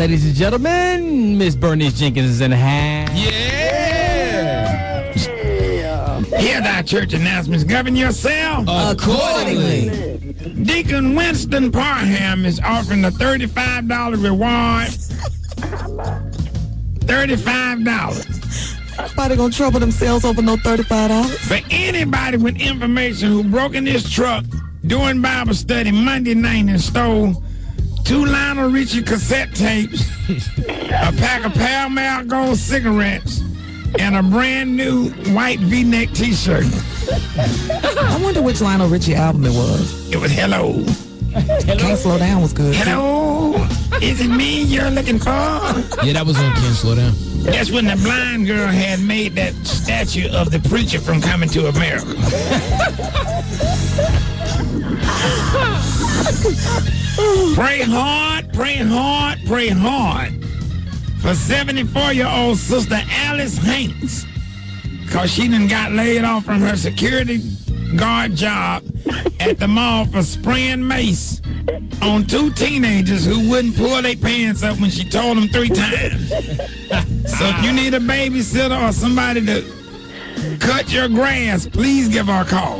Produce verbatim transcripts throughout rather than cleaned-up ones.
Ladies and gentlemen, Miss Bernice Jenkins is in the house. Yeah. Hear thy church announcements. Govern yourself accordingly. Deacon Winston Parham is offering a thirty-five dollars reward. thirty-five dollars. Nobody gonna trouble themselves over no thirty-five dollars. For anybody with information who broke in this truck during Bible study Monday night and stole two Lionel Richie cassette tapes, a pack of Pall Mall Gold cigarettes, and a brand new white V-neck T-shirt. I wonder which Lionel Richie album it was. It was Hello. Hello? Can't Slow Down was good. Hello, is it me you're looking for? Yeah, that was on Can't Slow Down. That's when the blind girl had made that statue of the preacher from Coming to America. Pray hard, pray hard, pray hard for seventy-four-year-old Sister Alice Hanks, because she done got laid off from her security guard job at the mall for spraying mace on two teenagers who wouldn't pull their pants up when she told them three times. So if you need a babysitter or somebody to cut your grass, please give her a call.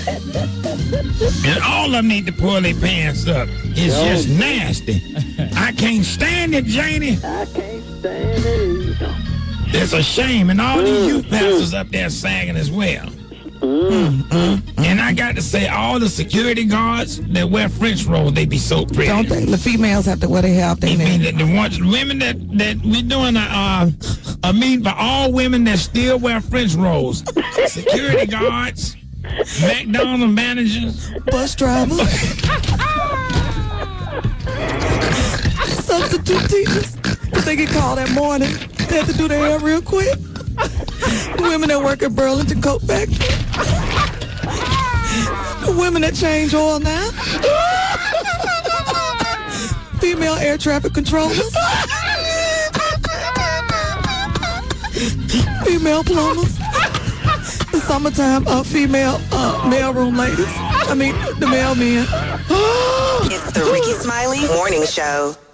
And all of them need to pull their pants up. It's just nasty. I can't stand it, Janie. I can't stand it. It's a shame. And all these youth pastors up there sagging as well. Mm, mm, and I got to say, all the security guards that wear French rolls, they be so pretty. Don't they? The females have to wear their hair out their I mean, the, neck. the ones, women that, that we doing a, uh, a meeting for all women that still wear French rolls. Security guards, McDonald's managers, Bus drivers, substitute teachers. If they get called that morning, they have to do their hair real quick. The women that work at Burlington Coat Factory. The women that change oil now. Female air traffic controllers. Female plumbers. The summertime uh, female uh, mailroom ladies. I mean, the mailmen. It's the Ricky Smiley Morning Show.